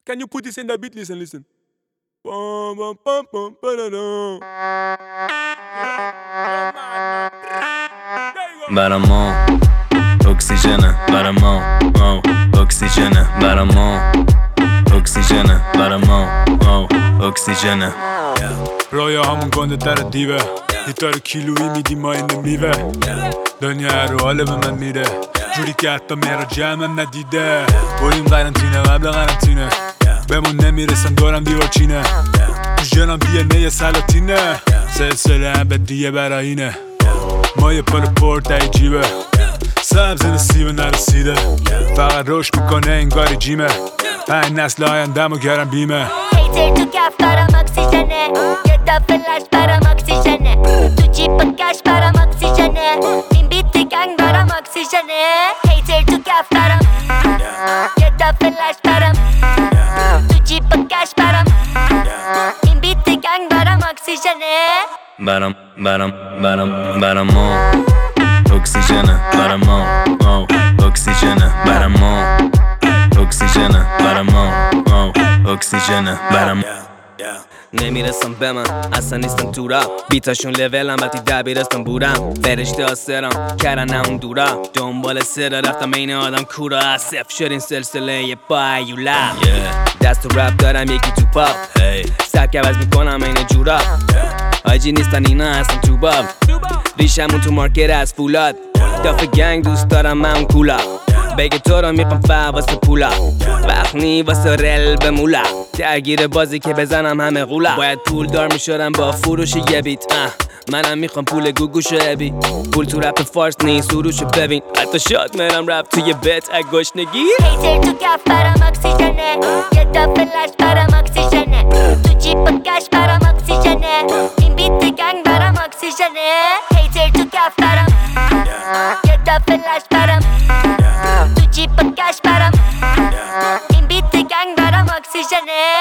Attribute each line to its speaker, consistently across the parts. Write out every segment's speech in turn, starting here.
Speaker 1: Can you put this in the beat? Listen. Bum, bum, bum, bum, ba-da-dum.
Speaker 2: برامون اکسیژنه برامون اکسیژنه برامون اکسیژنه برامون اکسیژنه
Speaker 1: رویا همون گنده در دیوه لیتر کیلویی میدی ما این میوه دنیا رو حاله به من میره جوری که حتی میرا جمعم ندیده بریم قرنطینه قبل قرنطینه بمون نمیرسن دورم دیوار چینه تو جنم DNA سلاطینه سلسله ابدیه براینه ما یه پر تایی جیبه سبز نصیبه نرسیده فقط رشد میکنه انگاری جیمه 5 نسل آیندم و گرم بیمه
Speaker 3: هیتر تو کف برام اکسیژنه یه دفعه لش برام اکسیژنه تو جیب کش برام اکسیژنه این بیت گنگ برام اکسیژنه هیتر تو کف برام یه دفعه لش برام تو جیب کش برام این بیت گنگ برام اکسیژنه
Speaker 2: برامون اکسیژنه برامون اکسیژنه برامون اکسیژنه برامون اکسیژنه برامون نمیرسم به من اصلا نیستم تو را بیتاشون لولم وقتی دبیرستان بودم فرشته آسرم کردن اون دورا دنبال سر رفتم این آدم کورا صفر شد این سلسله یه بایولا دست تو رپ دارم یکی تو پاپ سبک عوض میکنم این جورا آجی نیستن اینا هستم تو باب ریشمون تو مارکت از فولاد دافه گنگ دوست دارم من کولا بگه تو رو میخوام واسه پولا وقت نی واسه رل به مولا درگیر بازی که بزنم همه غولا باید پول دار میشدم با فروش یه بیت منم میخوام پول گوگوشو ابی پول تو رپ فارس نیست سروشو ببین حتی شاد میرم رپ توی بیت گشنگی
Speaker 3: هیتر تو کف برام اکسیژنه یه دفعه لش برام اکسیژنه تو جیب کش برام اکسیژنه این بیت گنگ برام اکسیژنه هیتر تو کف برام یه دفعه لش برام تو جیب کش برام این بیت گنگ برام اکسیژنه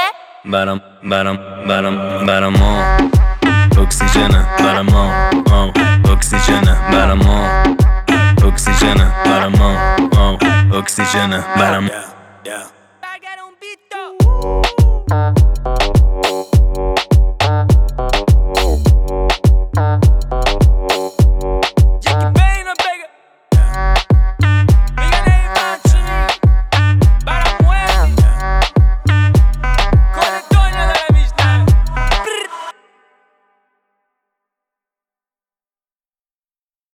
Speaker 2: برامون اکسیژنه برامون اکسیژنه برامون اکسیژنه برامون اکسیژنه برامون